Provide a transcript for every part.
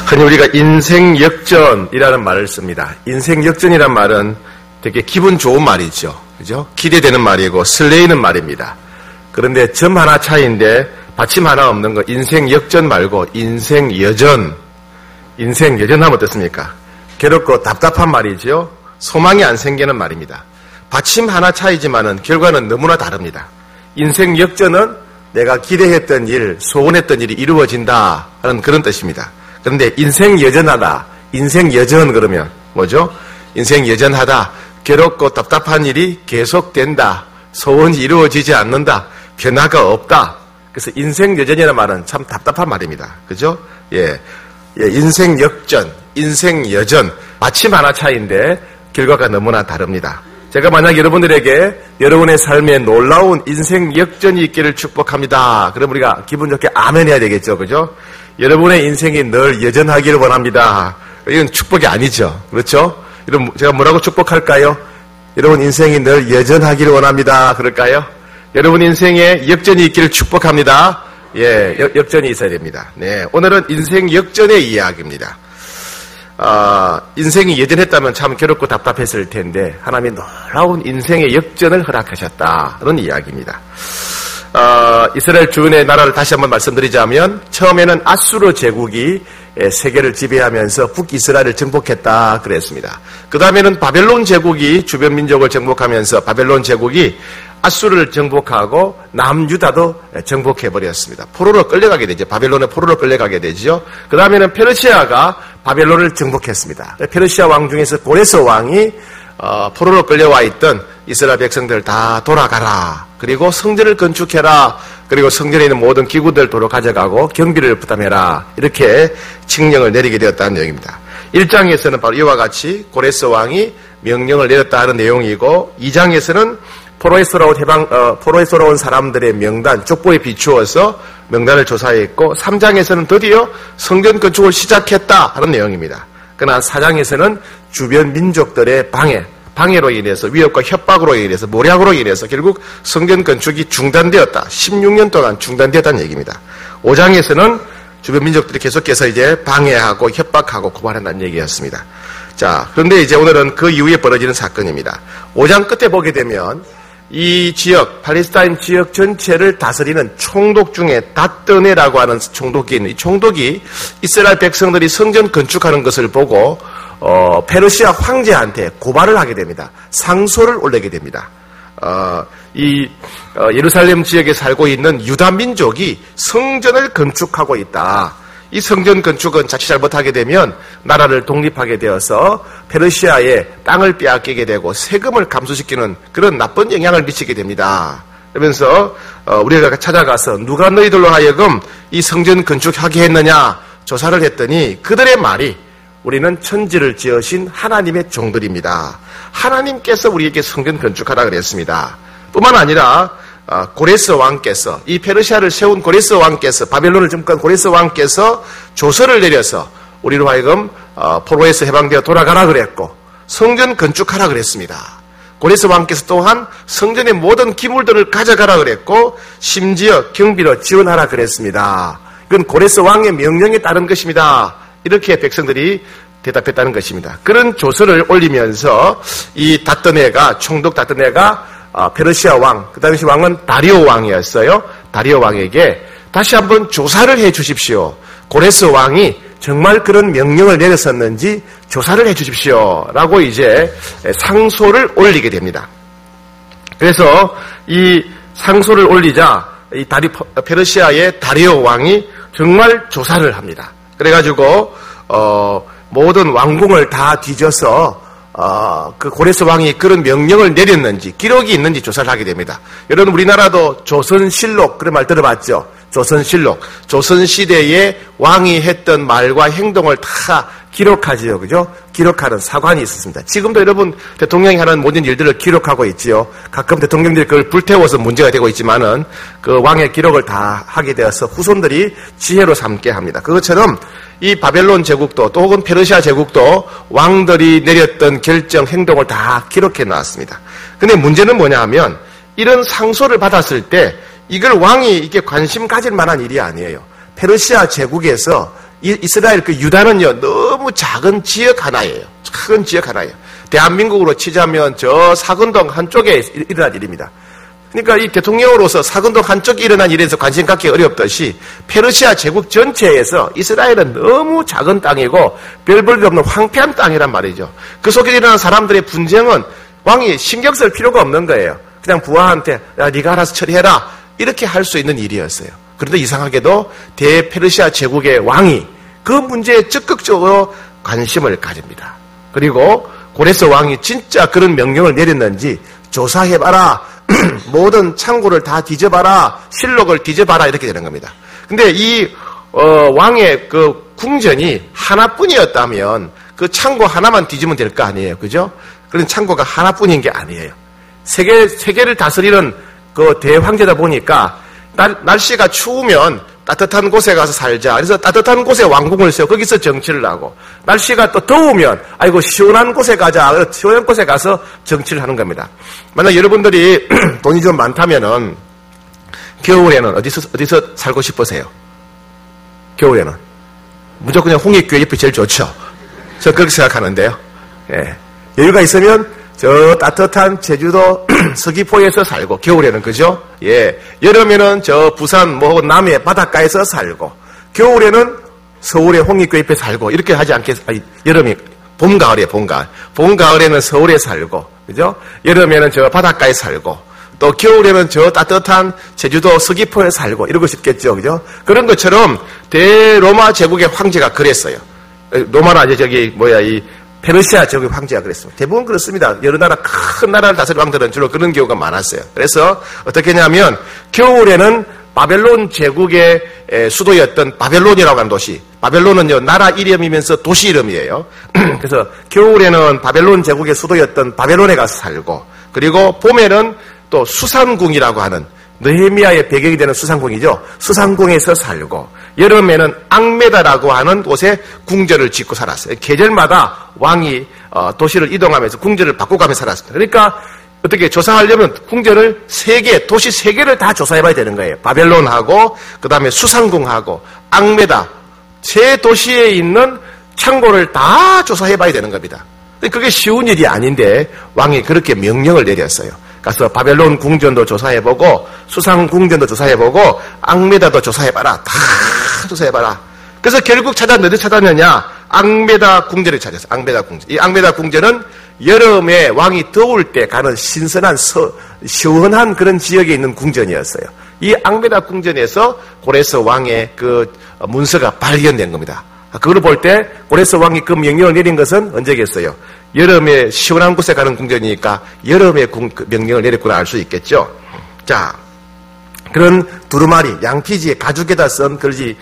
흔히 우리가 인생역전이라는 말을 씁니다. 인생역전이란 말은 되게 기분 좋은 말이죠. 그죠? 기대되는 말이고 설레이는 말입니다. 그런데 점 하나 차이인데 받침 하나 없는 거 인생역전 말고 인생여전. 인생여전하면 어떻습니까? 괴롭고 답답한 말이죠. 소망이 안 생기는 말입니다. 받침 하나 차이지만은 결과는 너무나 다릅니다. 인생역전은 내가 기대했던 일, 소원했던 일이 이루어진다 하는 그런 뜻입니다. 그런데 인생여전하다, 인생여전 그러면 뭐죠? 인생여전하다, 괴롭고 답답한 일이 계속된다, 소원이 이루어지지 않는다, 변화가 없다. 그래서 인생여전이라는 말은 참 답답한 말입니다. 그죠? 인생역전, 인생여전, 받침 하나 차이인데 결과가 너무나 다릅니다. 제가 만약 여러분들에게 여러분의 삶에 놀라운 인생 역전이 있기를 축복합니다. 그럼 우리가 기분 좋게 아멘 해야 되겠죠. 그죠? 여러분의 인생이 늘 여전하기를 원합니다. 이건 축복이 아니죠. 그렇죠? 여러분, 제가 뭐라고 축복할까요? 여러분 인생이 늘 여전하기를 원합니다. 그럴까요? 여러분 인생에 역전이 있기를 축복합니다. 역전이 있어야 됩니다. 네, 오늘은 인생 역전의 이야기입니다. 인생이 여전했다면 참 괴롭고 답답했을 텐데 하나님이 놀라운 인생의 역전을 허락하셨다는 이야기입니다. 이스라엘 주인의 나라를 다시 한번 말씀드리자면 처음에는 아수르 제국이 세계를 지배하면서 북이스라엘을 정복했다 그랬습니다. 그 다음에는 바벨론 제국이 주변 민족을 정복하면서 바벨론 제국이 아수르를 정복하고 남유다도 정복해버렸습니다. 포로로 끌려가게 되죠. 바벨론의 포로로 끌려가게 되죠. 그 다음에는 페르시아가 바벨론을 정복했습니다. 페르시아 왕 중에서 고레스 왕이 포로로 끌려와 있던 이스라엘 백성들 다 돌아가라. 그리고 성전을 건축해라. 그리고 성전에 있는 모든 기구들 도로 가져가고 경비를 부담해라. 이렇게 칙령을 내리게 되었다는 내용입니다. 1장에서는 바로 이와 같이 고레스 왕이 명령을 내렸다 하는 내용이고 2장에서는 포로에서 돌아온 사람들의 명단, 족보에 비추어서 명단을 조사했고 3장에서는 드디어 성전 건축을 시작했다 하는 내용입니다. 그러나 4장에서는 주변 민족들의 방해로 인해서 위협과 협박으로 인해서 모략으로 인해서 결국 성전 건축이 중단되었다. 16년 동안 중단되었다는 얘기입니다. 5장에서는 주변 민족들이 계속해서 이제 방해하고 협박하고 고발한다는 얘기였습니다. 자, 그런데 이제 오늘은 그 이후에 벌어지는 사건입니다. 5장 끝에 보게 되면 이 지역, 팔레스타인 지역 전체를 다스리는 총독 중에 다뜨네라고 하는 총독이 있는 이 총독이 이스라엘 백성들이 성전 건축하는 것을 보고 페르시아 황제한테 고발을 하게 됩니다. 상소를 올리게 됩니다. 예루살렘 지역에 살고 있는 유다 민족이 성전을 건축하고 있다. 이 성전 건축은 자칫 잘못하게 되면 나라를 독립하게 되어서 페르시아의 땅을 빼앗기게 되고 세금을 감소시키는 그런 나쁜 영향을 미치게 됩니다. 그러면서 우리가 찾아가서 누가 너희들로 하여금 이 성전 건축하게 했느냐 조사를 했더니 그들의 말이 우리는 천지를 지으신 하나님의 종들입니다. 하나님께서 우리에게 성전 건축하라 그랬습니다. 뿐만 아니라 고레스 왕께서 이 페르시아를 세운 고레스 왕께서 바벨론을 정복한 고레스 왕께서 조서를 내려서 우리로 하여금 포로에서 해방되어 돌아가라 그랬고 성전 건축하라 그랬습니다. 고레스 왕께서 또한 성전의 모든 기물들을 가져가라 그랬고 심지어 경비로 지원하라 그랬습니다. 이건 고레스 왕의 명령에 따른 것입니다. 이렇게 백성들이 대답했다는 것입니다. 그런 조서를 올리면서 이 다뜨네가 총독 다뜨네가 페르시아 왕, 그 당시 왕은 다리오 왕이었어요. 다리오 왕에게 다시 한번 조사를 해 주십시오. 고레스 왕이 정말 그런 명령을 내렸었는지 조사를 해 주십시오. 라고 이제 상소를 올리게 됩니다. 그래서 이 상소를 올리자 이 페르시아의 다리오 왕이 정말 조사를 합니다. 그래가지고 모든 왕궁을 다 뒤져서 그 고레스 왕이 그런 명령을 내렸는지 기록이 있는지 조사를 하게 됩니다. 여러분 우리나라도 조선실록 그런 말 들어봤죠? 조선실록. 조선시대에 왕이 했던 말과 행동을 다 기록하지요. 그죠? 기록하는 사관이 있었습니다. 지금도 여러분 대통령이 하는 모든 일들을 기록하고 있지요. 가끔 대통령들이 그걸 불태워서 문제가 되고 있지만은 그 왕의 기록을 다 하게 되어서 후손들이 지혜로 삼게 합니다. 그것처럼 이 바벨론 제국도 또 혹은 페르시아 제국도 왕들이 내렸던 결정, 행동을 다 기록해 놨습니다. 근데 문제는 뭐냐 하면 이런 상소를 받았을 때 이걸 왕이 이게 관심 가질 만한 일이 아니에요. 페르시아 제국에서 이스라엘 그 유다는요, 너무 작은 지역 하나예요. 작은 지역 하나예요. 대한민국으로 치자면 저 사근동 한쪽에 일어난 일입니다. 그러니까 이 대통령으로서 사근동 한쪽에 일어난 일에서 관심 갖기 어렵듯이 페르시아 제국 전체에서 이스라엘은 너무 작은 땅이고 별 볼 일 없는 황폐한 땅이란 말이죠. 그 속에 일어난 사람들의 분쟁은 왕이 신경 쓸 필요가 없는 거예요. 그냥 부하한테 야, 네가 알아서 처리해라 이렇게 할 수 있는 일이었어요. 그런데 이상하게도 대페르시아 제국의 왕이 그 문제에 적극적으로 관심을 가집니다. 그리고 고레스 왕이 진짜 그런 명령을 내렸는지 조사해봐라. 모든 창고를 다 뒤져봐라. 실록을 뒤져봐라. 이렇게 되는 겁니다. 근데 이 왕의 그 궁전이 하나뿐이었다면 그 창고 하나만 뒤지면 될 거 아니에요. 그죠? 그런 창고가 하나뿐인 게 아니에요. 세계를 다스리는 그 대황제다 보니까 날씨가 추우면 따뜻한 곳에 가서 살자. 그래서 따뜻한 곳에 왕궁을 세워 거기서 정치를 하고 날씨가 또 더우면 아이고 시원한 곳에 가자. 시원한 곳에 가서 정치를 하는 겁니다. 만약 여러분들이 돈이 좀 많다면은 겨울에는 어디서 살고 싶으세요? 겨울에는 무조건 그냥 홍익교회 옆이 제일 좋죠. 저 그렇게 생각하는데요. 예. 여유가 있으면 저 따뜻한 제주도 서귀포에서 살고 겨울에는 그죠? 예. 여름에는 저 부산 남해 바닷가에서 살고 겨울에는 서울의 홍익교회 옆에 살고 이렇게 하지 않겠어요? 여름이 봄 가을에 봄 가을에는 서울에 살고 그죠? 여름에는 저 바닷가에 살고 또 겨울에는 저 따뜻한 제주도 서귀포에 살고 이러고 싶겠죠. 그죠? 그런 것처럼 대로마 제국의 황제가 그랬어요. 로마나 이제 이 페르시아 제국의 황제가 그랬습니다. 대부분 그렇습니다. 여러 나라 큰 나라를 다스리는 왕들은 주로 그런 경우가 많았어요. 그래서 어떻게 했냐면 겨울에는 바벨론 제국의 수도였던 바벨론이라고 하는 도시. 바벨론은요 나라 이름이면서 도시 이름이에요. 그래서 겨울에는 바벨론 제국의 수도였던 바벨론에 가서 살고 그리고 봄에는 또 수산궁이라고 하는 느헤미야의 배경이 되는 수산궁이죠. 수산궁에서 살고 여름에는 앙메다라고 하는 곳에 궁전을 짓고 살았어요. 계절마다 왕이 도시를 이동하면서 궁전을 바꿔가며 살았습니다. 그러니까 어떻게 조사하려면 궁전을 도시 3개를 다 조사해봐야 되는 거예요. 바벨론하고 그 다음에 수산궁하고 앙메다 세 도시에 있는 창고를 다 조사해봐야 되는 겁니다. 그게 쉬운 일이 아닌데 왕이 그렇게 명령을 내렸어요. 가서 바벨론 궁전도 조사해보고 수상궁전도 조사해보고 앙메다도 조사해봐라. 다 조사해봐라. 그래서 결국 어디 찾았느냐? 앙메다 궁전을 찾았어요. 앙메다 궁전. 이 앙메다 궁전은 여름에 왕이 더울 때 가는 신선한 시원한 그런 지역에 있는 궁전이었어요. 이 앙메다 궁전에서 고레스 왕의 그 문서가 발견된 겁니다. 그걸 볼 때 고레스 왕이 그 명령을 내린 것은 언제겠어요? 여름에 시원한 곳에 가는 궁전이니까 여름에 명령을 내렸구나 알 수 있겠죠. 자, 그런 두루마리, 양피지의 가죽에다 쓴 글이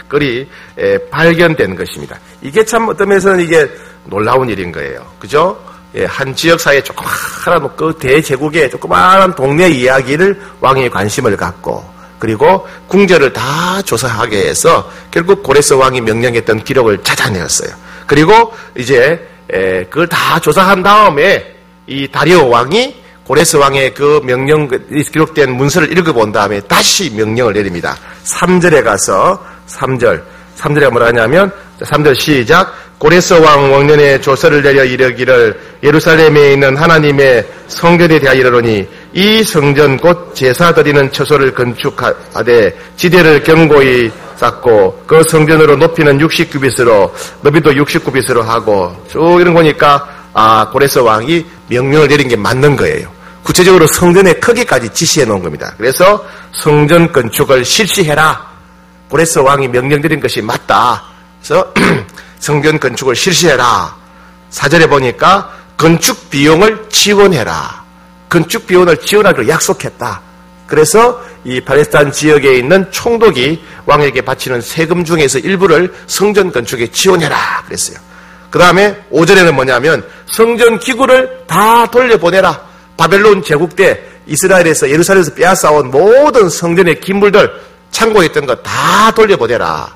발견된 것입니다. 이게 참 어떤 면에서는 이게 놀라운 일인 거예요. 그죠? 예, 한 지역사회에 조그마한 그 대제국의 조그마한 동네 이야기를 왕이 관심을 갖고 그리고 궁전을 다 조사하게 해서 결국 고레스 왕이 명령했던 기록을 찾아내었어요. 그리고 이제 그걸 다 조사한 다음에 이 다리오 왕이 고레스 왕의 그 명령 기록된 문서를 읽어본 다음에 다시 명령을 내립니다. 3절에 가서 3절에 뭐라 하냐면 3절 시작. 고레스 왕 왕년에 조서를 내려 이르기를 예루살렘에 있는 하나님의 성전에 대하여 이르노니 이 성전 곧 제사 드리는 처소를 건축하되 지대를 견고히 쌓고 그 성전으로 높이는 60규빗으로 너비도 60규빗으로 하고 쭉 이런 거니까 고레스 왕이 명령을 내린 게 맞는 거예요. 구체적으로 성전의 크기까지 지시해 놓은 겁니다. 그래서 성전 건축을 실시해라. 고레스 왕이 명령 내린 것이 맞다. 그래서 성전 건축을 실시해라. 4절에 보니까 건축 비용을 지원해라. 건축 비용을 지원하기로 약속했다. 그래서 이 팔레스타인 지역에 있는 총독이 왕에게 바치는 세금 중에서 일부를 성전 건축에 지원해라 그랬어요. 그 다음에 5절에는 뭐냐면 성전 기구를 다 돌려보내라. 바벨론 제국 때 이스라엘에서 예루살렘에서 빼앗아온 모든 성전의 기물들 창고에 있던 거 다 돌려보내라.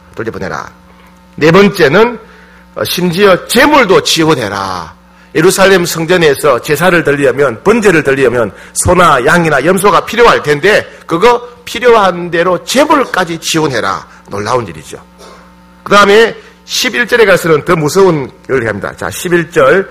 네 번째는 심지어 재물도 지원해라. 예루살렘 성전에서 제사를 드리려면 번제를 드리려면 소나 양이나 염소가 필요할 텐데 그거 필요한 대로 재물까지 지원해라. 놀라운 일이죠. 그 다음에 11절에 가서는 더 무서운 걸 합니다. 자, 11절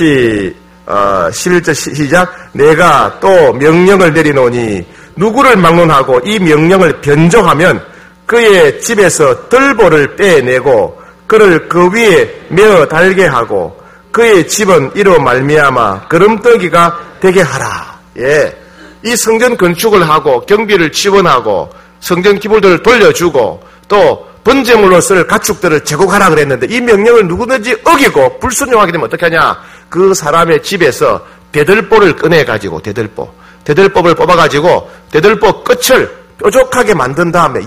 시작. 내가 또 명령을 내리노니 누구를 막론하고 이 명령을 변종하면 그의 집에서 들보를 빼내고 그를 그 위에 메어 달게 하고 그의 집은 이로 말미암아 거름떠기가 되게 하라. 예, 이 성전 건축을 하고 경비를 지원하고 성전 기물들을 돌려주고 또 번제물로 쓸 가축들을 제공하라 그랬는데 이 명령을 누구든지 어기고 불순종하게 되면 어떻게 하냐? 그 사람의 집에서 대들보를 꺼내가지고 대들법을 뽑아가지고 대들보 끝을 뾰족하게 만든 다음에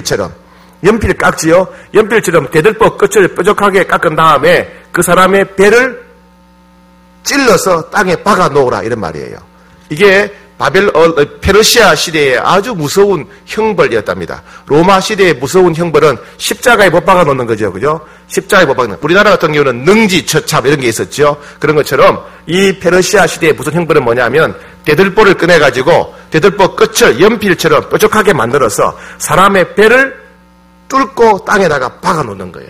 연필 깎지요? 연필처럼 대들보 끝을 뾰족하게 깎은 다음에 그 사람의 배를 찔러서 땅에 박아 놓으라 이런 말이에요. 이게 페르시아 시대의 아주 무서운 형벌이었답니다. 로마 시대의 무서운 형벌은 십자가에 못 박아 놓는 거죠. 그죠? 십자가에 못 박는. 우리나라 같은 경우는 능지처참 이런 게 있었죠. 그런 것처럼 이 페르시아 시대의 무슨 형벌은 뭐냐면 대들보를 꺼내가지고 대들보 끝을 연필처럼 뾰족하게 만들어서 사람의 배를 뚫고 땅에다가 박아 놓는 거예요.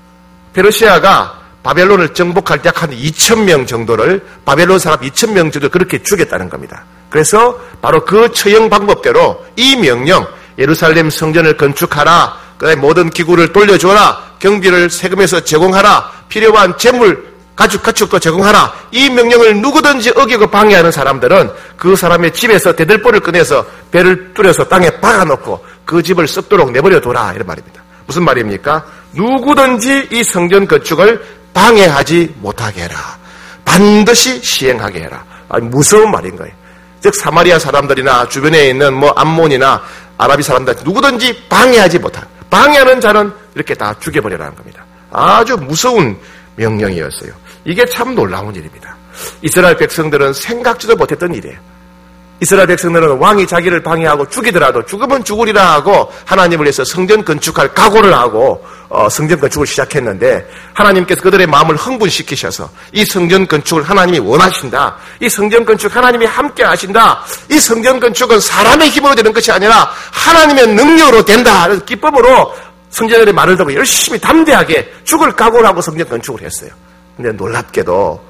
페르시아가 바벨론을 정복할 때 약 한 2,000명 정도를 바벨론 사람 2,000명 정도 그렇게 죽였다는 겁니다. 그래서 바로 그 처형 방법대로 이 명령 예루살렘 성전을 건축하라. 그다음에 모든 기구를 돌려줘라. 경비를 세금에서 제공하라. 필요한 재물 가축도 제공하라. 이 명령을 누구든지 어기고 방해하는 사람들은 그 사람의 집에서 대들보를 꺼내서 배를 뚫어서 땅에 박아놓고 그 집을 썩도록 내버려둬라 이런 말입니다. 무슨 말입니까? 누구든지 이 성전 건축을 방해하지 못하게 해라. 반드시 시행하게 해라. 아니, 무서운 말인 거예요. 즉 사마리아 사람들이나 주변에 있는 암몬이나 아라비 사람들 누구든지 방해하지 못하라. 방해하는 자는 이렇게 다 죽여버리라는 겁니다. 아주 무서운 명령이었어요. 이게 참 놀라운 일입니다. 이스라엘 백성들은 생각지도 못했던 일이에요. 이스라엘 백성들은 왕이 자기를 방해하고 죽이더라도 죽으면 죽으리라 하고 하나님을 위해서 성전 건축할 각오를 하고 성전 건축을 시작했는데 하나님께서 그들의 마음을 흥분시키셔서 이 성전 건축을 하나님이 원하신다. 이 성전 건축 하나님이 함께 하신다. 이 성전 건축은 사람의 힘으로 되는 것이 아니라 하나님의 능력으로 된다. 그래서 기쁨으로 성전의 말을 듣고 열심히 담대하게 죽을 각오를 하고 성전 건축을 했어요. 근데 놀랍게도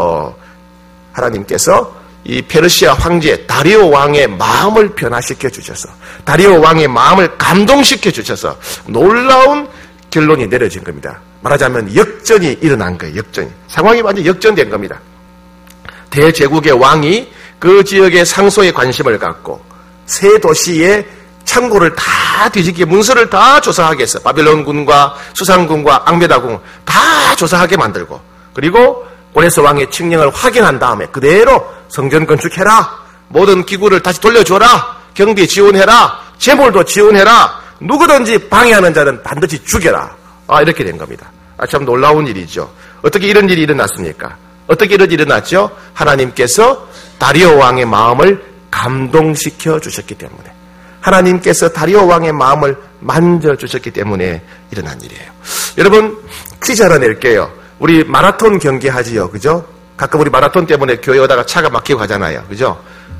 하나님께서 이 페르시아 황제 다리오 왕의 마음을 변화시켜 주셔서 다리오 왕의 마음을 감동시켜 주셔서 놀라운 결론이 내려진 겁니다. 말하자면 역전이 일어난 거예요. 역전이. 상황이 완전히 역전된 겁니다. 대제국의 왕이 그 지역의 상소에 관심을 갖고 세 도시의 창고를 다 뒤집게 문서를 다 조사하게 해서 바벨론군과 수상군과 앙메다군 다 조사하게 만들고 그리고 고레스 왕의 칙령을 확인한 다음에 그대로 성전 건축해라. 모든 기구를 다시 돌려줘라. 경비 지원해라. 재물도 지원해라. 누구든지 방해하는 자는 반드시 죽여라. 이렇게 된 겁니다. 참 놀라운 일이죠. 어떻게 이런 일이 일어났습니까? 어떻게 이런 일이 일어났죠? 하나님께서 다리오 왕의 마음을 감동시켜 주셨기 때문에 하나님께서 다리오 왕의 마음을 만져주셨기 때문에 일어난 일이에요. 여러분 퀴즈 하나 낼게요. 우리 마라톤 경기 하지요. 그죠? 가끔 우리 마라톤 때문에 교회 오다가 차가 막히고 가잖아요. 그죠?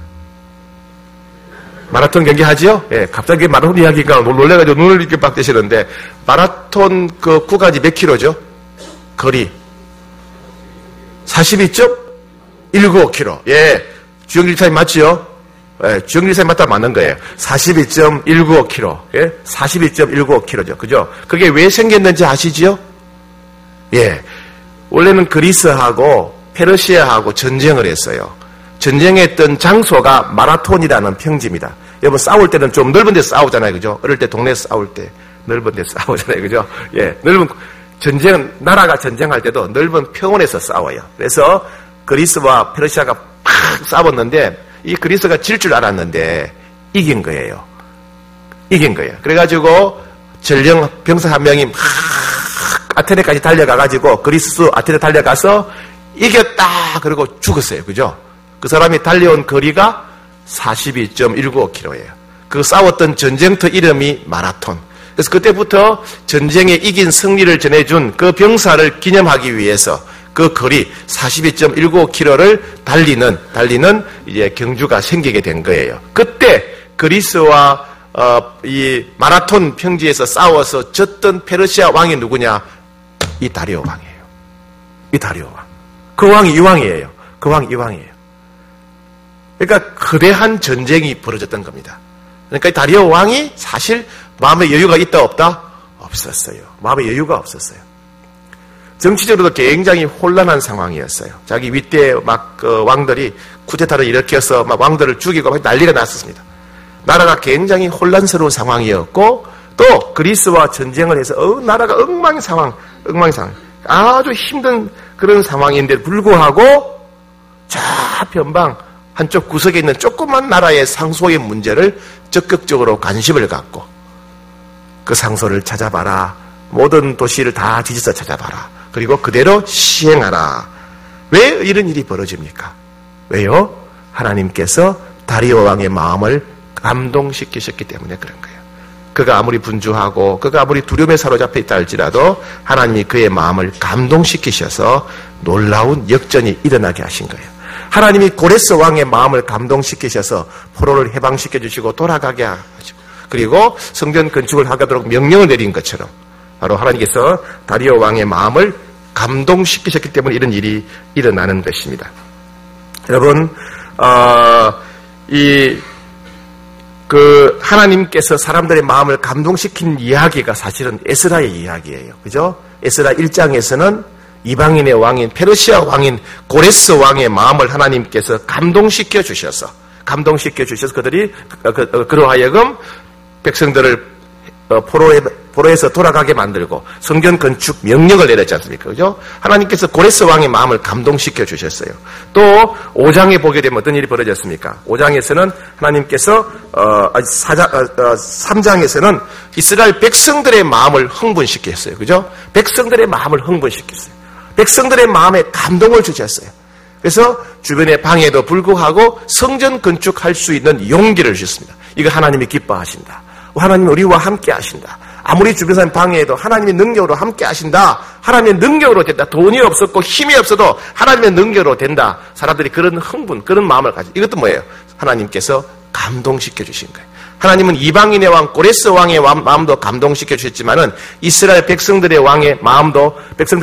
마라톤 경기 하지요? 예, 갑자기 마라톤 이야기가 놀래가지고 눈을 이렇게 빡 뜨시는데, 마라톤 그 구간이 몇 킬로죠? 거리. 42.195km. 예. 주영길 사님 맞지요? 예, 주영길 사님 맞다 맞는 거예요. 42.195km. 예? 42.195km죠. 그죠? 그게 왜 생겼는지 아시지요? 예. 원래는 그리스하고 페르시아하고 전쟁을 했어요. 전쟁했던 장소가 마라톤이라는 평지입니다. 여러분 싸울 때는 좀 넓은 데서 싸우잖아요. 그죠? 어릴 때 동네에서 싸울 때 넓은 데서 싸우잖아요. 그죠? 예. 넓은 나라가 전쟁할 때도 넓은 평원에서 싸워요. 그래서 그리스와 페르시아가 팍 싸웠는데 이 그리스가 질 줄 알았는데 이긴 거예요. 그래가지고 전령 병사 한 명이 막 아테네까지 달려가가지고 그리스 아테네 달려가서 이겼다 그러고 죽었어요. 그죠? 그 사람이 달려온 거리가 42.195km예요. 그 싸웠던 전쟁터 이름이 마라톤. 그래서 그때부터 전쟁에 이긴 승리를 전해준 그 병사를 기념하기 위해서 그 거리 42.195km를 달리는 이제 경주가 생기게 된 거예요. 그때 그리스와 이 마라톤 평지에서 싸워서 졌던 페르시아 왕이 누구냐? 이 다리오 왕이에요. 이 다리오 왕. 그 왕이 이왕이에요. 그 왕이 이왕이에요. 그러니까 거대한 전쟁이 벌어졌던 겁니다. 그러니까 이 다리오 왕이 사실 마음의 여유가 있다 없다? 없었어요. 마음의 여유가 없었어요. 정치적으로도 굉장히 혼란한 상황이었어요. 자기 윗대 왕들이 쿠데타를 일으켜서 막 왕들을 죽이고 막 난리가 났었습니다. 나라가 굉장히 혼란스러운 상황이었고 또 그리스와 전쟁을 해서 나라가 엉망인 상황. 아주 힘든 그런 상황인데 불구하고 좌편방 한쪽 구석에 있는 조그만 나라의 상소의 문제를 적극적으로 관심을 갖고 그 상소를 찾아봐라. 모든 도시를 다 뒤져서 찾아봐라. 그리고 그대로 시행하라. 왜 이런 일이 벌어집니까? 왜요? 하나님께서 다리오 왕의 마음을 감동시키셨기 때문에 그런 거예요. 그가 아무리 분주하고 그가 아무리 두려움에 사로잡혀 있다 할지라도 하나님이 그의 마음을 감동시키셔서 놀라운 역전이 일어나게 하신 거예요. 하나님이 고레스 왕의 마음을 감동시키셔서 포로를 해방시켜 주시고 돌아가게 하시고 그리고 성전 건축을 하도록 명령을 내린 것처럼 바로 하나님께서 다리오 왕의 마음을 감동시키셨기 때문에 이런 일이 일어나는 것입니다. 여러분, 하나님께서 사람들의 마음을 감동시킨 이야기가 사실은 에스라의 이야기예요. 그죠? 에스라 1장에서는 이방인의 왕인, 페르시아 왕인 고레스 왕의 마음을 하나님께서 감동시켜 주셔서 그들이, 그로 하여금 백성들을 포로에서 돌아가게 만들고 성전 건축 명령을 내렸지 않습니까? 그죠? 하나님께서 고레스 왕의 마음을 감동시켜 주셨어요. 또 5장에 보게 되면 어떤 일이 벌어졌습니까? 5장에서는 하나님께서 3장에서는 이스라엘 백성들의 마음을 흥분시켰어요. 그죠? 백성들의 마음을 흥분시켰어요. 백성들의 마음에 감동을 주셨어요. 그래서 주변의 방해에도 불구하고 성전 건축할 수 있는 용기를 주셨습니다. 이거 하나님이 기뻐하신다. 하나님이 우리와 함께 하신다. 아무리 주변 사람 방해해도 하나님의 능력으로 함께 하신다. 하나님의 능력으로 된다. 돈이 없었고 힘이 없어도 하나님의 능력으로 된다. 사람들이 그런 흥분, 그런 마음을 가지고 이것도 뭐예요? 하나님께서 감동시켜 주신 거예요. 하나님은 이방인의 왕 고레스 왕의 마음도 감동시켜 주셨지만은 이스라엘 백성들의 마음도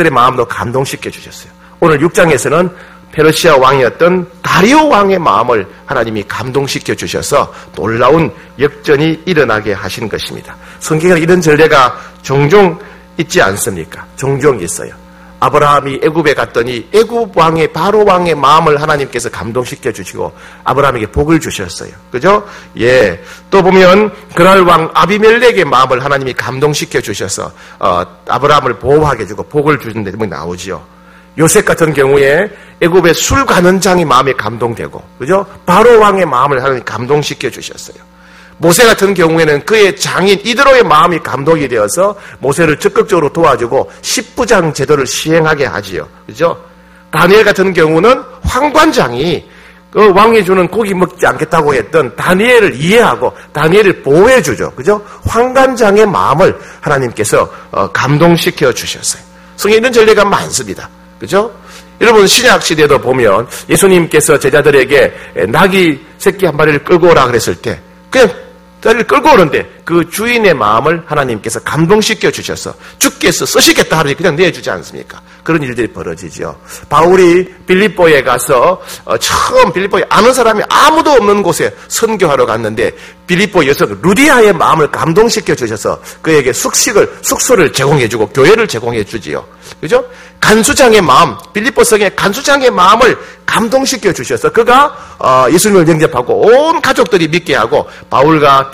감동시켜 주셨어요. 오늘 6장에서는 페르시아 왕이었던 다리오 왕의 마음을 하나님이 감동시켜 주셔서 놀라운 역전이 일어나게 하신 것입니다. 성경에 이런 전례가 종종 있지 않습니까? 종종 있어요. 아브라함이 애굽에 갔더니 애굽 왕의 바로 왕의 마음을 하나님께서 감동시켜 주시고 아브라함에게 복을 주셨어요. 그죠? 예. 또 보면 그랄 왕 아비멜렉의 마음을 하나님이 감동시켜 주셔서 아브라함을 보호하게 해주고 복을 주는 데 나오지요. 요셉 같은 경우에 애굽의 술 가는 장이 마음에 감동되고, 그죠? 바로 왕의 마음을 하나님 감동시켜 주셨어요. 모세 같은 경우에는 그의 장인 이드로의 마음이 감동이 되어서 모세를 적극적으로 도와주고 십부장 제도를 시행하게 하지요. 그죠? 다니엘 같은 경우는 황관장이 그 왕이 주는 고기 먹지 않겠다고 했던 다니엘을 이해하고 다니엘을 보호해 주죠. 그죠? 황관장의 마음을 하나님께서 감동시켜 주셨어요. 성경에 이런 전례가 많습니다. 그죠? 여러분 신약 시대도 보면 예수님께서 제자들에게 나귀 새끼 한 마리를 끌고 오라 그랬을 때 그냥 다리를 끌고 오는데 그 주인의 마음을 하나님께서 감동시켜 주셔서 주께서 쓰시겠다 하니 그냥 내주지 않습니까? 그런 일들이 벌어지죠. 바울이 빌립보에 가서 처음 빌립보에 아는 사람이 아무도 없는 곳에 선교하러 갔는데 빌립보 여성 루디아의 마음을 감동시켜 주셔서 그에게 숙소를 제공해주고 교회를 제공해 주지요. 그죠? 간수장의 마음, 빌립보 성의 간수장의 마음을 감동시켜 주셔서 그가 예수님을 영접하고 온 가족들이 믿게 하고 바울과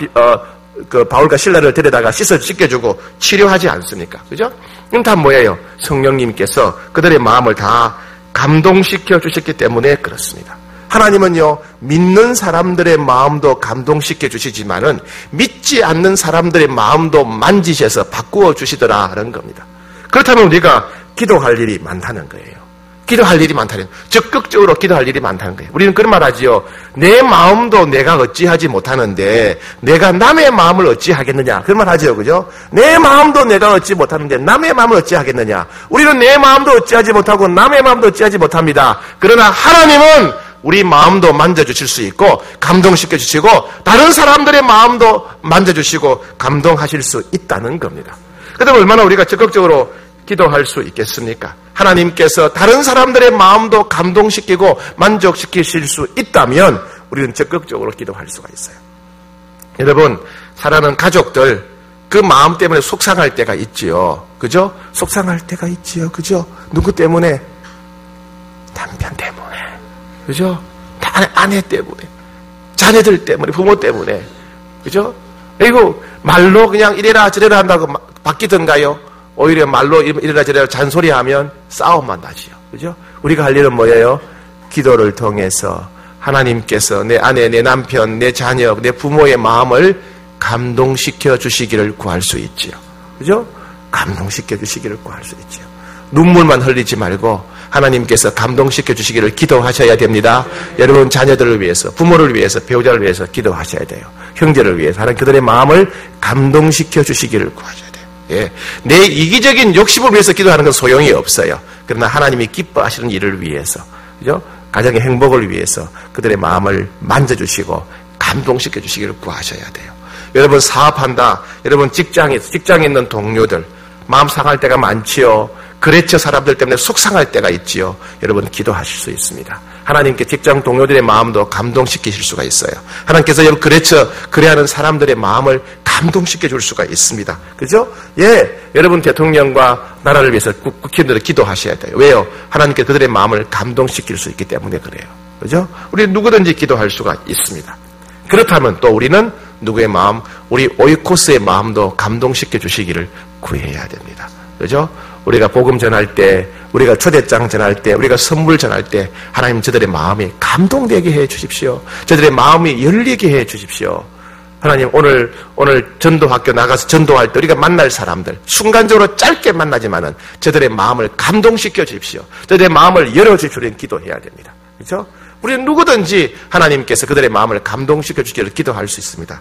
신라를 데려다가 씻겨주고 치료하지 않습니까? 그죠? 그럼 다 뭐예요? 성령님께서 그들의 마음을 다 감동시켜 주셨기 때문에 그렇습니다. 하나님은요, 믿는 사람들의 마음도 감동시켜 주시지만은 믿지 않는 사람들의 마음도 만지셔서 바꾸어 주시더라 하는 겁니다. 그렇다면 우리가 기도할 일이 많다는 거예요. 기도할 일이 많다는 거예요. 적극적으로 기도할 일이 많다는 거예요. 우리는 그런 말 하지요. 내 마음도 내가 어찌하지 못하는데 내가 남의 마음을 어찌하겠느냐. 그런 말 하지요. 그죠? 내 마음도 내가 얻지 못하는데 남의 마음을 어찌하겠느냐. 우리는 내 마음도 어찌하지 못하고 남의 마음도 어찌하지 못합니다. 그러나 하나님은 우리 마음도 만져주실 수 있고 감동시켜 주시고 다른 사람들의 마음도 만져주시고 감동하실 수 있다는 겁니다. 그다음에 얼마나 우리가 적극적으로 기도할 수 있겠습니까? 하나님께서 다른 사람들의 마음도 감동시키고 만족시키실 수 있다면 우리는 적극적으로 기도할 수가 있어요. 여러분, 사랑하는 가족들, 그 마음 때문에 속상할 때가 있지요. 그죠? 속상할 때가 있지요. 그죠? 누구 때문에? 남편 때문에. 그죠? 아내 때문에. 자녀들 때문에. 부모 때문에. 그죠? 그리고 말로 그냥 이래라 저래라 한다고 바뀌던가요? 오히려 말로 이래라 저래라 잔소리하면 싸움만 나지요. 그죠? 우리가 할 일은 뭐예요? 기도를 통해서 하나님께서 내 아내, 내 남편, 내 자녀, 내 부모의 마음을 감동시켜 주시기를 구할 수 있지요. 그죠? 감동시켜 주시기를 구할 수 있지요. 눈물만 흘리지 말고 하나님께서 감동시켜 주시기를 기도하셔야 됩니다. 여러분 자녀들을 위해서, 부모를 위해서, 배우자를 위해서 기도하셔야 돼요. 형제를 위해서 하나님 그들의 마음을 감동시켜 주시기를 구하셔야 돼요. 예. 내 이기적인 욕심을 위해서 기도하는 건 소용이 없어요. 그러나 하나님이 기뻐하시는 일을 위해서, 그죠? 가정의 행복을 위해서 그들의 마음을 만져주시고 감동시켜 주시기를 구하셔야 돼요. 여러분 사업한다. 여러분 직장에 있는 동료들 마음 상할 때가 많지요. 거래처 사람들 때문에 속상할 때가 있지요. 여러분 기도하실 수 있습니다. 하나님께 직장 동료들의 마음도 감동시키실 수가 있어요. 하나님께서 여러분 거래처 거래하는 사람들의 마음을 감동시켜 줄 수가 있습니다. 그죠? 예, 여러분 대통령과 나라를 위해서 국회의원들 기도하셔야 돼요. 왜요? 하나님께 그들의 마음을 감동시킬 수 있기 때문에 그래요. 그죠? 우리 누구든지 기도할 수가 있습니다. 그렇다면 또 우리는 누구의 마음, 우리 오이코스의 마음도 감동시켜 주시기를 구해야 됩니다. 그죠? 우리가 복음 전할 때, 우리가 초대장 전할 때, 우리가 선물 전할 때 하나님 저들의 마음이 감동되게 해 주십시오. 저들의 마음이 열리게 해 주십시오. 하나님 오늘 전도학교 나가서 전도할 때 우리가 만날 사람들 순간적으로 짧게 만나지만은 저들의 마음을 감동시켜 주십시오. 저들의 마음을 열어주십시오. 우리는 기도해야 됩니다. 그렇죠? 우리는 누구든지 하나님께서 그들의 마음을 감동시켜 주시기를 기도할 수 있습니다.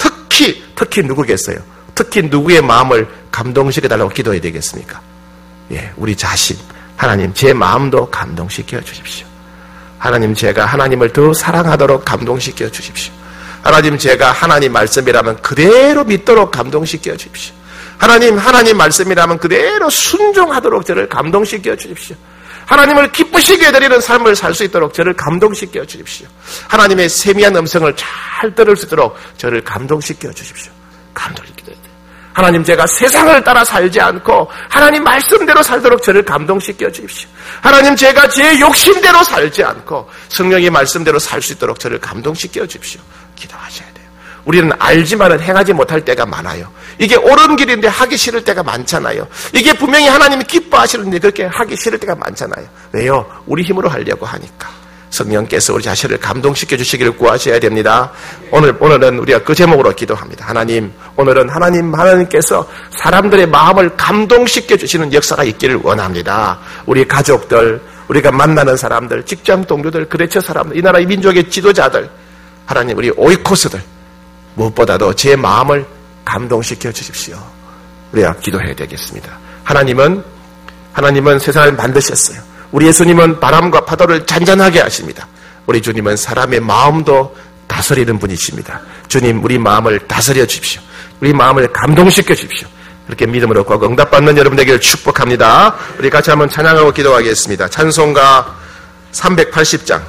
특히 누구겠어요? 특히 누구의 마음을 감동시켜 달라고 기도해야 되겠습니까? 예, 우리 자신. 하나님 제 마음도 감동시켜 주십시오. 하나님 제가 하나님을 더 사랑하도록 감동시켜 주십시오. 하나님 제가 하나님 말씀이라면 그대로 믿도록 감동시켜 주십시오. 하나님 말씀이라면 그대로 순종하도록 저를 감동시켜 주십시오. 하나님을 기쁘시게 해드리는 삶을 살 수 있도록 저를 감동시켜 주십시오. 하나님의 세미한 음성을 잘 들을 수 있도록 저를 감동시켜 주십시오. 감동시켜야 돼요. 하나님 제가 세상을 따라 살지 않고 하나님 말씀대로 살도록 저를 감동시켜 주십시오. 하나님 제가 제 욕심대로 살지 않고 성령의 말씀대로 살 수 있도록 저를 감동시켜 주십시오. 기도하셔야 돼요. 우리는 알지만은 행하지 못할 때가 많아요. 이게 옳은 길인데 하기 싫을 때가 많잖아요. 이게 분명히 하나님이 기뻐하시는데 그렇게 하기 싫을 때가 많잖아요. 왜요? 우리 힘으로 하려고 하니까. 성령께서 우리 자신을 감동시켜 주시기를 구하셔야 됩니다. 오늘은 우리가 그 제목으로 기도합니다. 하나님, 오늘은 하나님께서 사람들의 마음을 감동시켜 주시는 역사가 있기를 원합니다. 우리 가족들, 우리가 만나는 사람들, 직장 동료들, 거래처 사람들, 이 나라의 민족의 지도자들, 하나님 우리 오이코스들 무엇보다도 제 마음을 감동시켜 주십시오. 우리가 기도해야 되겠습니다. 하나님은 세상을 만드셨어요. 우리 예수님은 바람과 파도를 잔잔하게 하십니다. 우리 주님은 사람의 마음도 다스리는 분이십니다. 주님 우리 마음을 다스려 주십시오. 우리 마음을 감동시켜 주십시오. 그렇게 믿음으로 꼭 응답받는 여러분 되기를 축복합니다. 우리 같이 한번 찬양하고 기도하겠습니다. 찬송가 380장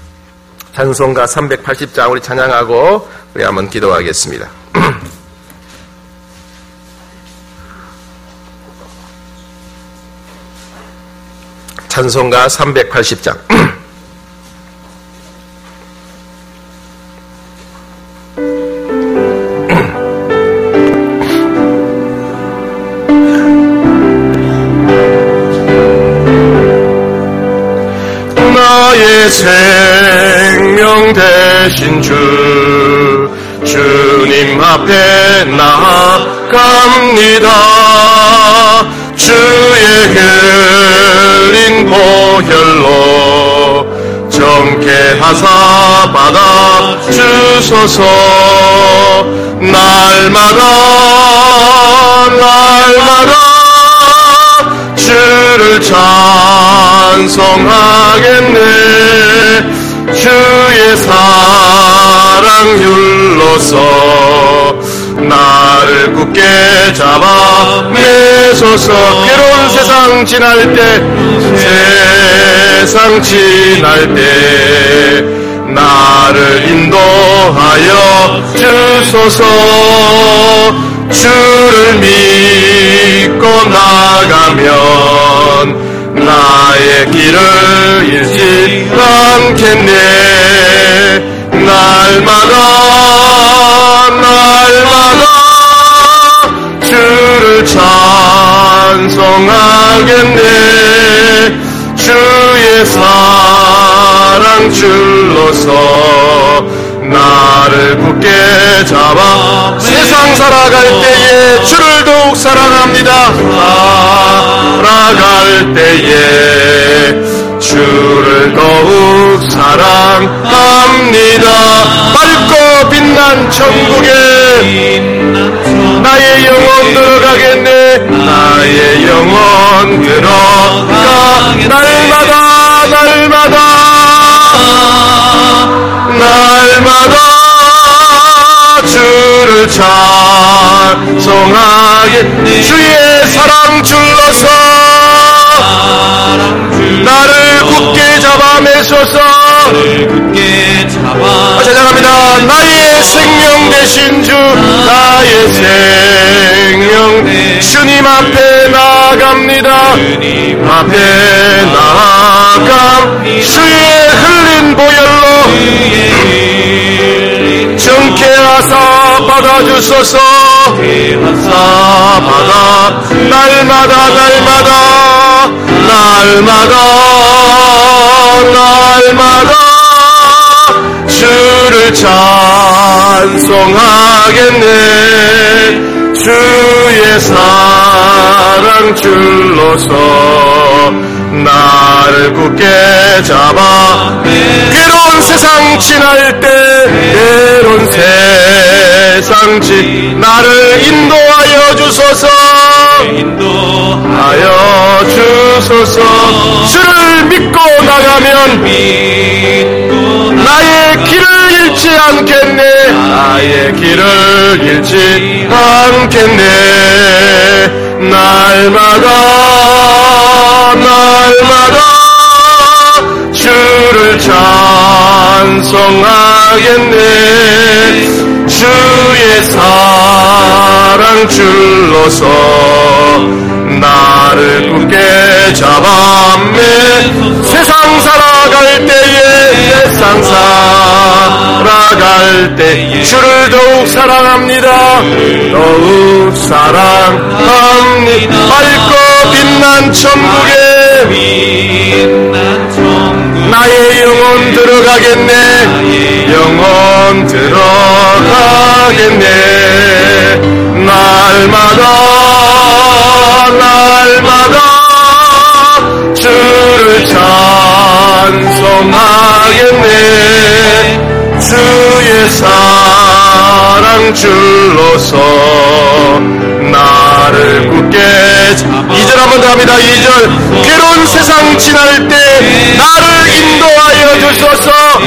찬송가 380장 우리 찬양하고 우리 한번 기도하겠습니다. 찬송가 380장 나의 생명 되신 주님 앞에 나아갑니다. 주의 흘린 보혈로 정케 하사 받아 주소서. 날마다 주를 찬송하겠네. 주의 사랑 율로서 나를 굳게 잡아 매소서. 괴로운 세상 지날 때, 세상 지날 때 나를 인도하여 주소서. 주를 믿고 나가면 나의 길을 잃지 않겠네. 날마다 주를 찬송하겠네. 주의 사랑 줄로서 나를 굳게 잡아 세상 살아갈 때에 주를 더욱 사랑합니다. 살아갈 때에 주를 더욱 사랑합니다. 밝고 빛난 천국에 나의 영혼 들어가겠네. 나의 영혼 들어가 날마다 주를 찬송하겠네. 주의 사랑 줄로서 나를 굳게 잡아 매소서. 찬양합니다. 나의 생명 되신 주, 나의 생명 주님 앞에 나아갑니다. 앞에 나아감 주의 흘린 보혈로 정케하사 받아주소서. 받아 날마다 주를 찬송하겠네. 주의 사랑 줄로서 나를 굳게 잡아 괴로운 세상 지날 때 나를 인도하여 주소서. 주를 믿고 나가면 나의 길을 잃지 않겠네. 날마다 주를 찬송하겠네. 주의 사랑 줄로서 나를 굳게 잡아매. 세상 살아갈 때에 주를 더욱 사랑합니다. 밝고 빛난 천국에 나의 영혼 들어가겠네. 날마다 주를 찬송하겠네. 주의 사랑 줄로서 나를 굳게 2절 한번 더 합니다. 2절 괴로운 세상 지날 때 나를 인도하여 주소서.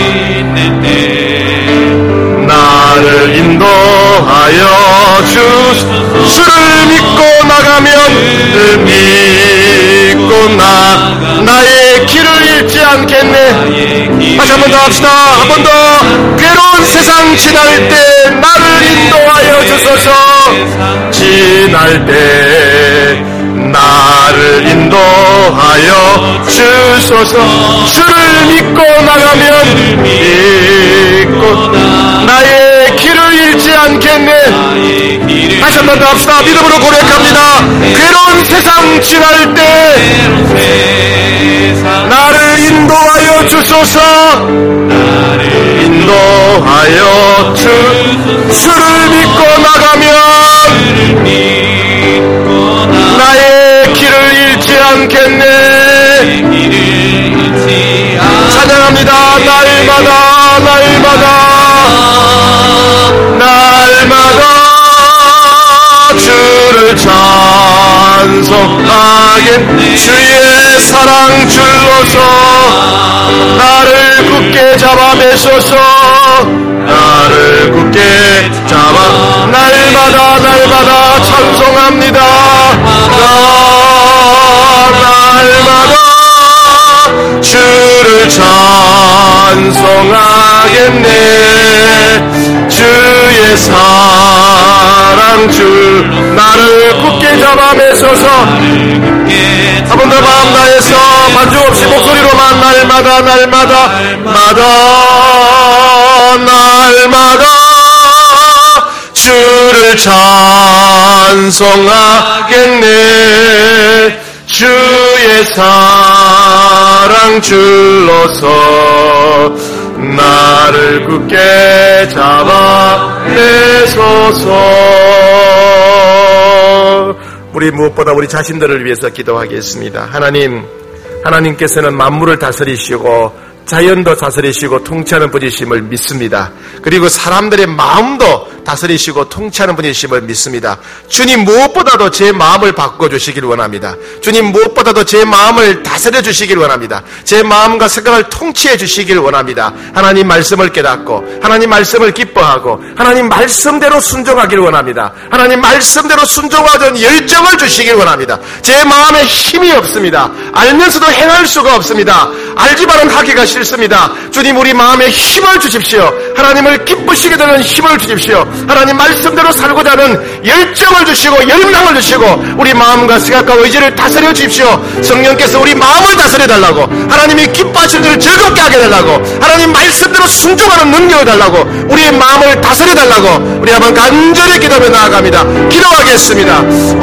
주를 믿고 나가면 나의 길을 잃지 않겠네. 다시 한 번 더 합시다. 한 번 더. 괴로운 세상 지날 때 나를 인도하여 주소서. 주를 믿고 나가면 나의 길을 잃지 않겠네. 다시 한 번 더 합시다. 믿음으로 고백합니다. 괴로운 세상 지날 때 나를 인도하여 주소서. 주를 믿고 나가면 나의 길을 잃지 않겠네. 찬양합니다. 날마다 주를 찬송하겠네. 주의 사랑 줄로서 나를 굳게 잡아 매소서. 굳게 잡아 날마다 찬송합니다. 날마다 주를 찬송하겠네. 주의 사랑 주 나를 굳게 잡아 매소서. 한 번 더 마음 다해서 반주 없이 목소리로만 날마다 주를 찬송하겠네. 주의 사랑 줄로서 나를 굳게 잡아 내소서. 우리 무엇보다 우리 자신들을 위해서 기도하겠습니다. 하나님께서는 만물을 다스리시고 자연도 다스리시고 통치하는 분이심을 믿습니다. 그리고 사람들의 마음도 다스리시고 통치하는 분이심을 믿습니다. 주님 무엇보다도 제 마음을 바꿔주시길 원합니다. 주님 무엇보다도 제 마음을 다스려 주시길 원합니다. 제 마음과 생각을 통치해 주시길 원합니다. 하나님 말씀을 깨닫고 하나님 말씀을 기뻐하고 하나님 말씀대로 순종하길 원합니다. 하나님 말씀대로 순종하던 열정을 주시길 원합니다. 제 마음에 힘이 없습니다. 알면서도 행할 수가 없습니다. 알지만은 하기가 싫습니다. 주님 우리 마음에 힘을 주십시오. 하나님을 기쁘시게 되는 힘을 주십시오. 하나님 말씀대로 살고자 하는 열정을 주시고 열망을 주시고 우리 마음과 생각과 의지를 다스려 주십시오. 성령께서 우리 마음을 다스려 달라고, 하나님이 기뻐하시는 일을 즐겁게 하게 달라고, 하나님 말씀대로 순종하는 능력을 달라고, 우리의 마음을 다스려 달라고 우리 한번 간절히 기도하며 나아갑니다. 기도하겠습니다.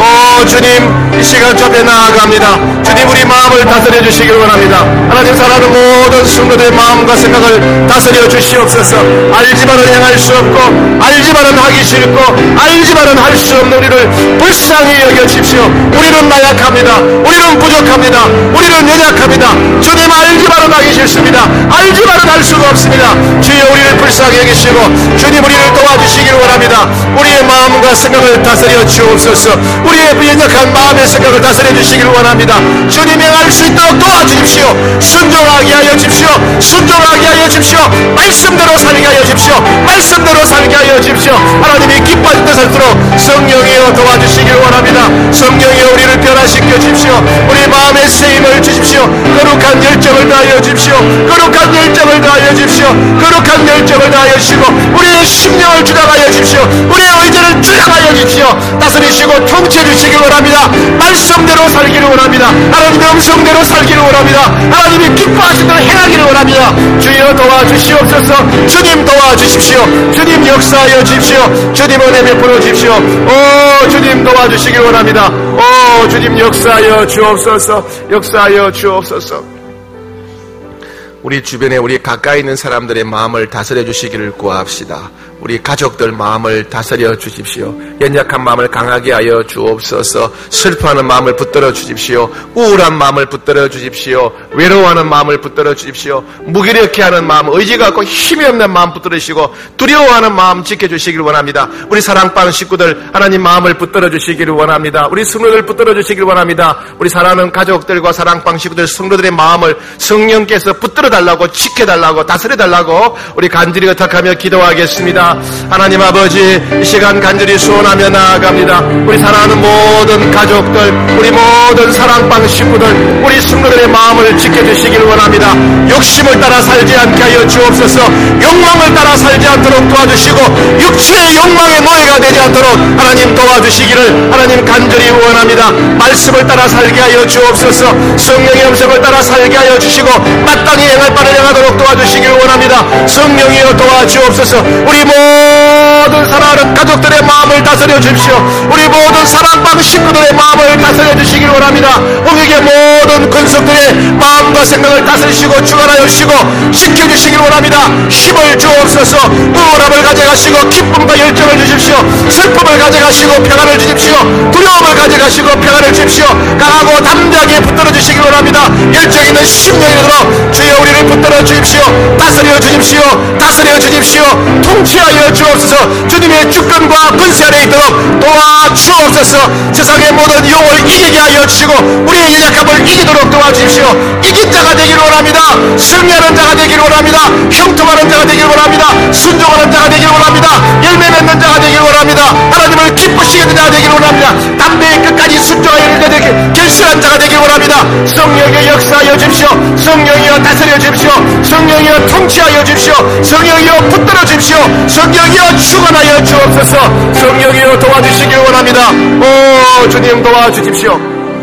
주님 이 시간 저 앞에 나아갑니다. 주님 우리 마음을 다스려 주시길 원합니다. 하나님 사랑하는 모든 성도들의 마음과 생각을 다스려 주시옵소서. 알지만은 행할 수 없고 알지만은 하기 싫고 알지만은 할 수 없는 우리를 불쌍히 여겨주십시오. 우리는 나약합니다. 우리는 부족합니다. 우리는 연약합니다. 주님 알지만은 하기 싫습니다. 알지만은 할 수가 없습니다. 주여 우리를 불쌍히 여기시고 주님 우리를 도와주시길 원합니다. 우리의 마음과 생각을 다스려 주옵소서. 우리의 연약한 마음의 생각을 다스려 주시길 원합니다. 주님 행할 수 있도록 도와주십시오. 순종하게 하여 주십시오. 순종하게 하여 주십시오. 말씀대로 살게 하여 주십시오. 말씀대로 살게 하여 주십시오. 하나님이 기뻐하실 때 살도록 성령이여 도와주시길 원합니다. 성령이여 우리를 변화시켜 주십시오. 우리 마음에 쓰임을 주십시오. 거룩한 열정을 다하여 주십시오. 거룩한 열정을 다하여 주십시오. 거룩한 열정을 다하여 주시고 우리의 심령을 주장하여 주십시오. 우리의 의지를 주장하여 주십시오. 다스리시고 통치해 주시길 원합니다. 말씀대로 살기를 원합니다. 하나님의 음성대로 살기를 원합니다. 하나님이 기뻐하신 대로 행하기를 원합니다. 주여 도와주시옵소서. 주님 도와주십시오. 주님 역사하여 주십시오. 주님 은혜 베풀어 주십시오. 주님 도와주시길 원합니다. 주님 역사하여 주옵소서. 역사하여 주옵소서. 우리 주변에 우리 가까이 있는 사람들의 마음을 다스려 주시기를 구합시다. 우리 가족들 마음을 다스려 주십시오. 연약한 마음을 강하게 하여 주옵소서. 슬퍼하는 마음을 붙들어 주십시오. 우울한 마음을 붙들어 주십시오. 외로워하는 마음을 붙들어 주십시오. 무기력해 하는 마음, 의지가 없고 힘이 없는 마음 붙들으시고 두려워하는 마음 지켜주시길 원합니다. 우리 사랑받는 식구들 하나님 마음을 붙들어 주시기를 원합니다. 우리 성도들 붙들어 주시기를 원합니다. 우리 사랑하는 가족들과 사랑받는 식구들, 성도들의 마음을 성령께서 붙들어 달라고, 지켜달라고, 다스려 달라고 우리 간절히 의탁하며 기도하겠습니다. 하나님 아버지 이 시간 간절히 소원하며 나아갑니다. 우리 사랑하는 모든 가족들, 우리 모든 사랑받는 식구들, 우리 성도들의 마음을 지켜주시길 원합니다. 욕심을 따라 살지 않게 하여 주옵소서. 욕망을 따라 살지 않도록 도와주시고 육체의 욕망의 노예가 되지 않도록 하나님 도와주시기를 하나님 간절히 원합니다. 말씀을 따라 살게 하여 주옵소서. 성령의 음성을 따라 살게 하여 주시고 마땅히 행할 바를 행하도록 도와주시길 원합니다. 성령이여 도와주옵소서. 우리 모든 사랑하는 가족들의 마음을 다스려 주십시오. 우리 모든 사랑받는 식구들의 마음을 다스려 주시길 원합니다. 홍익의 모든 근속들의 마음과 생각을 다스리시고 주관하여 주시고 지켜주시길 원합니다. 힘을 주옵소서. 우울함을 가져가시고 기쁨과 열정을 주십시오. 슬픔을 가져가시고 평안을 주십시오. 두려움을 가져가시고 평안을 주십시오. 강하고 담대하게 붙들어 주시길 원합니다. 열정 있는 심령이 되도록 주여 우리를 붙들어 주십시오. 다스려 주십시오. 다스려 주십시오. 통치하여 주옵소서. 주님의 주권과 권세 아래 있도록 도와주옵소서. 세상의 모든 영을 이기게 하여 주시고 우리의 연약함을 이기도록 도와주십시오. 이긴 자가 되기를 원합니다. 승리하는 자가 되기를 원합니다. 형통하는 자가 되기를 원합니다. 순종하는 자가 되기를 원합니다. 열매 맺는 자가 되기를 원합니다. 하나님을 기쁘시게 하는 자가 되기를 원합니다. 담대히 끝까지 순종하여 결실한 자가 되기를 원합니다. 성령이여 역사하여 주십시오. 성령이여 다스려 주십시오. 성령이여 통치하여 주십시오. 성령이여 붙들어 주십시오. 성령이여 축원하여 주옵소서. 성령이여 도와주시길 원합니다. 오 주님 도와주십시오.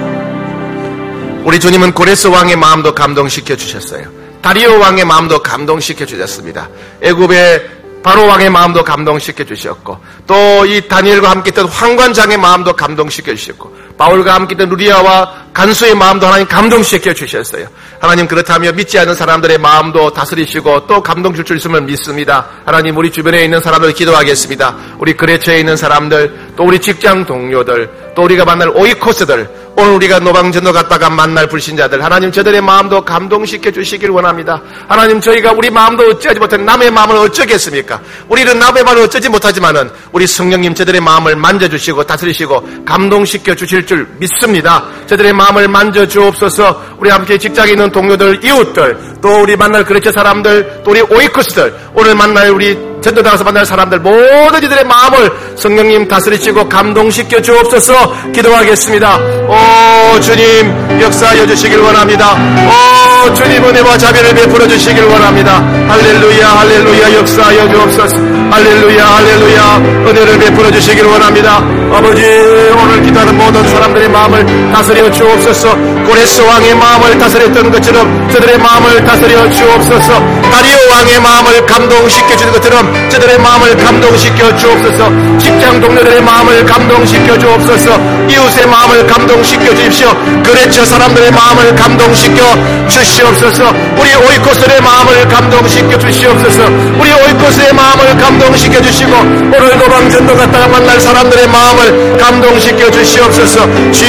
우리 주님은 고레스 왕의 마음도 감동시켜 주셨어요. 다리오 왕의 마음도 감동시켜 주셨습니다. 애굽의 바로 왕의 마음도 감동시켜 주셨고, 또 이 다니엘과 함께 있던 황관장의 마음도 감동시켜 주셨고, 바울과 함께 있던 루리아와 간수의 마음도 하나님 감동시켜 주셨어요. 하나님 그렇다면 믿지 않는 사람들의 마음도 다스리시고 또 감동 줄 수 있음을 믿습니다. 하나님 우리 주변에 있는 사람들 기도하겠습니다. 우리 거래처에 있는 사람들, 또 우리 직장 동료들, 또 우리가 만날 오이코스들, 오늘 우리가 노방전도 갔다가 만날 불신자들, 하나님 저들의 마음도 감동시켜 주시길 원합니다. 하나님 저희가 우리 마음도 어찌하지 못한 남의 마음을 어쩌겠습니까? 우리는 남의 마음을 어쩌지 못하지만은 우리 성령님 저들의 마음을 만져주시고 다스리시고 감동시켜 주실 줄 믿습니다. 저들의 마음을 만져주옵소서. 우리 함께 직장에 있는 동료들, 이웃들, 또 우리 만날 거래처 사람들, 또 우리 오이코스들, 오늘 만날 우리 전도 나가서 만날 사람들 모든 이들의 마음을 성령님 다스리시고 감동시켜 주옵소서. 기도하겠습니다. 오 주님 역사하여 주시길 원합니다. 오 주님 은혜와 자비를 베풀어 주시길 원합니다. 할렐루야 할렐루야 역사하여 주옵소서. 할렐루야 할렐루야 은혜를 베풀어 주시길 원합니다. 아버지 오늘 기도하는 모든 사람들의 마음을 다스려 주옵소서. 고레스 왕의 마음을 다스렸던 것처럼 저들의 마음을 다스려 주옵소서. 다리오 왕의 마음을 감동시켜 주는 것처럼 저들의 마음을 감동시켜 주옵소서. 직장 동료들의 마음을 감동시켜 주옵소서. 이웃의 마음을 감동시켜 주십시오. 거래처 사람들의 마음을 감동시켜 주시옵소서. 우리 오이코스의 마음을 감동시켜 주시옵소서. 우리 오이코스의 마음을 감동시켜 주시고 오늘 도방전도 갔다가 만날 사람들의 마음을 감동시켜 주시옵소서.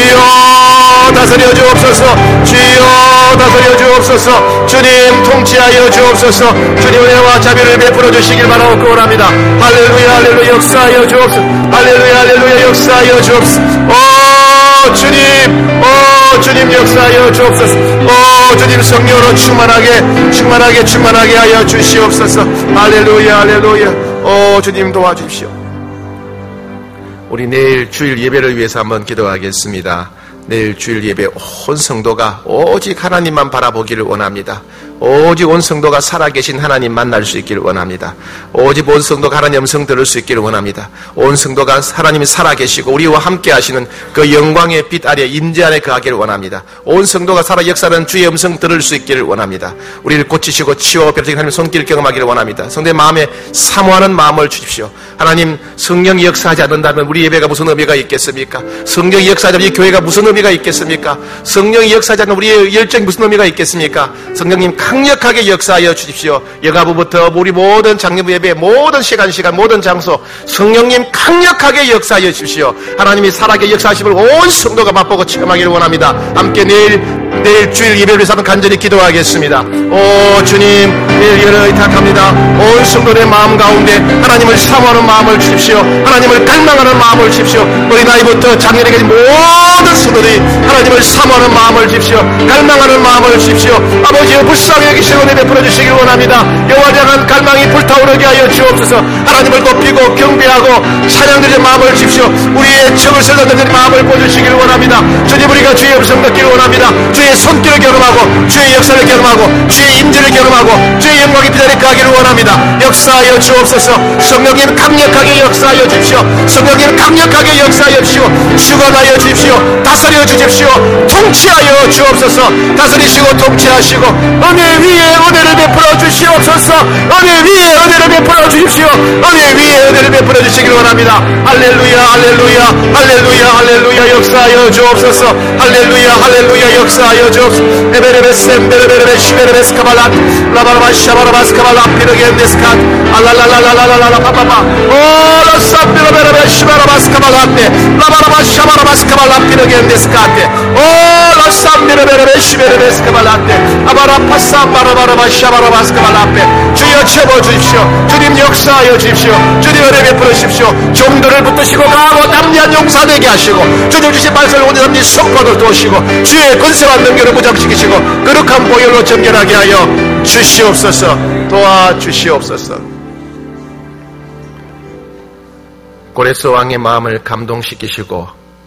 주여 다스려 주옵소서. 주여 다스려 주옵소서. 주님 통치하여 주옵소서. 주님 은혜와 자비를 베풀어 주시길 바라고 원합니다. 할렐루야 할렐루야 역사하여 주옵소서. 할렐루야 할렐루야 역사하여 주옵소서. 오 주님 오 주님 역사하여 주옵소서. 오 주님 성령으로 충만하게 하여 주시옵소서. 할렐루야 할렐루야. 오 주님 도와주십시오. 우리 내일 주일 예배를 위해서 한번 기도하겠습니다. 내일 주일 예배 온 성도가 오직 하나님만 바라보기를 원합니다. 오직 온 성도가 살아계신 하나님 만날 수 있기를 원합니다. 오직 온 성도가 하나님 음성 들을 수 있기를 원합니다. 온 성도가 하나님이 살아계시고 우리와 함께 하시는 그 영광의 빛 아래 임재 안에 거하기를 원합니다. 온 성도가 살아 역사하는 주의 음성 들을 수 있기를 원합니다. 우리를 고치시고 치유하고 변화시키는 하나님의 손길을 경험하기를 원합니다. 성도의 마음에 사모하는 마음을 주십시오. 하나님 성령이 역사하지 않는다면 우리 예배가 무슨 의미가 있겠습니까? 성령이 역사하지 않으면 이 교회가 무슨 의미가 있겠습니까? 성령이 역사하지 않는 우리의 열정이 무슨 의미가 있겠습니까? 성령님 강력하게 역사하여 주십시오. 여가부부터 우리 모든 장례부 예배 모든 시간 모든 장소 성령님 강력하게 역사하여 주십시오. 하나님이 살아계 역사하심을 온 성도가 맛보고 체험하기를 원합니다. 함께 내일 주일 예배를 위해서 한번 간절히 기도하겠습니다. 오 주님 내일 예를 의탁합니다. 온 성도의 마음 가운데 하나님을 사모하는 마음을 주십시오. 하나님을 갈망하는 마음을 주십시오. 어린아이부터 장년에까지 모든 성도들이 하나님을 사모하는 마음을 주십시오. 갈망하는 마음을 주십시오. 아버지여 불쌍히 여기시는 은혜 베풀어 주시길 원합니다. 여호와를 향한 갈망이 불타오르게 하여 주옵소서. 하나님을 높이고 경배하고 찬양드리는 마음을 주십시오. 우리의 적을 설렁드리는 마음을 보여주시길 원합니다. 주님 우리가 주의 음성 듣기를 원합니다. 주의 손길을 경험하고 주의 역사를 경험하고 주의 임재를 경험하고 주의 영광이 빛나게 가기를 원합니다. 역사하여 주옵소서. 성령님 강력하게 역사하여 주십시오. 성령님 강력하게 역사하여 주십시오. 주관하여 주십시오. 다스려 주십시오. 통치하여 주옵소서. 다스리시고 통치하시고 은혜 위에 은혜를 베풀어 주시옵소서. 은혜 위에 은혜를 베풀어 주십시오. 은혜 위에 은혜를 베풀어 주시길 원합니다. 할렐루야 할렐루야 할렐루야 할렐루야 역사하여 주옵소서. 할렐루야 할렐루야 역사하여 주옵소서. 에베레베스 엠베레베레 시베레베스 카발라 라바라바 샤바라바스 카발라 피르겐데스칸 알랄랄랄랄랄랄라 파파파 오라사 피르베레베 시바라바스 카발라테 라바라바 샤바라바스 카발라 피르겐데스칸테 오라사 피르베레베 시베레베스 카발라테 아바라파사 바라바라바 샤바라바스 카발라테 주여 채워주십시오. 주님 역사하여 주십시오. 주님 은혜 베풀어 주십시오. 종들을 붙드시고 강하고 담대한 용사되게 하시고 주님 주신 말씀을 오늘 담니 성과를 도우시고 주의 권세와 거룩한 능력으로 무장시키시고 거룩한 보혈로 정결하게 하여 주시옵소서. 도와주시옵소서. 고레스 왕의 마음을 감동시키시고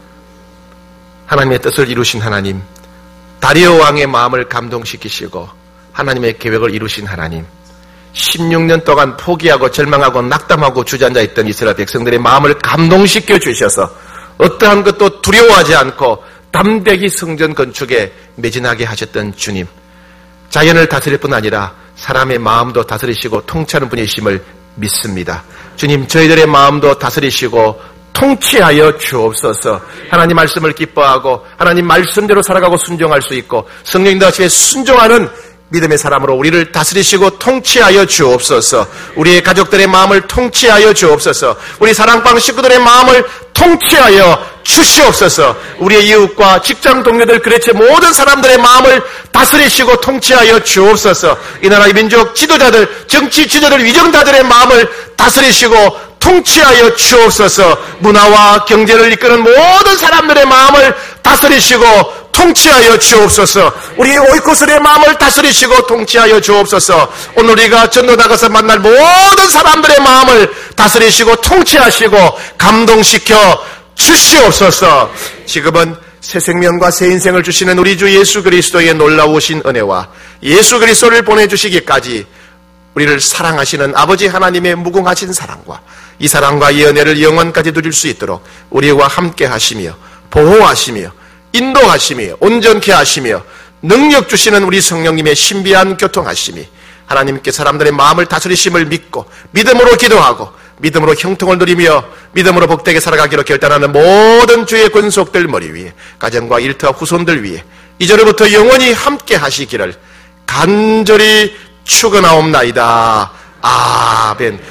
하나님의 뜻을 이루신 하나님, 다리오 왕의 마음을 감동시키시고 하나님의 계획을 이루신 하나님, 16년 동안 포기하고 절망하고 낙담하고 주저앉아있던 이스라엘 백성들의 마음을 감동시켜 주셔서 어떠한 것도 두려워하지 않고 담대히 성전 건축에 매진하게 하셨던 주님, 자연을 다스릴 뿐 아니라 사람의 마음도 다스리시고 통치하는 분이심을 믿습니다. 주님, 저희들의 마음도 다스리시고 통치하여 주옵소서. 하나님 말씀을 기뻐하고 하나님 말씀대로 살아가고 순종할 수 있고 성령님과 같이 순종하는 믿음의 사람으로 우리를 다스리시고 통치하여 주옵소서. 우리의 가족들의 마음을 통치하여 주옵소서. 우리 사랑방 식구들의 마음을 통치하여 주시옵소서. 우리의 이웃과 직장 동료들, 그렇지 모든 사람들의 마음을 다스리시고 통치하여 주옵소서. 이 나라의 민족 지도자들, 정치 지도자들, 위정자들의 마음을 다스리시고 통치하여 주옵소서. 문화와 경제를 이끄는 모든 사람들의 마음을 다스리시고 통치하여 주옵소서. 우리 오이코스의 마음을 다스리시고 통치하여 주옵소서. 오늘 우리가 전도 나가서 만날 모든 사람들의 마음을 다스리시고 통치하시고 감동시켜 주시옵소서. 지금은 새 생명과 새 인생을 주시는 우리 주 예수 그리스도의 놀라우신 은혜와 예수 그리스도를 보내주시기까지 우리를 사랑하시는 아버지 하나님의 무궁하신 사랑과 이 사랑과 이 은혜를 영원까지 누릴 수 있도록 우리와 함께 하시며 보호하시며 인도하시며 온전케 하시며 능력 주시는 우리 성령님의 신비한 교통하심이 하나님께 사람들의 마음을 다스리심을 믿고 믿음으로 기도하고 믿음으로 형통을 누리며 믿음으로 복되게 살아가기로 결단하는 모든 주의 권속들 머리 위에 가정과 일터와 후손들 위에 이제로부터 영원히 함께 하시기를 간절히 축원하옵나이다. 아멘.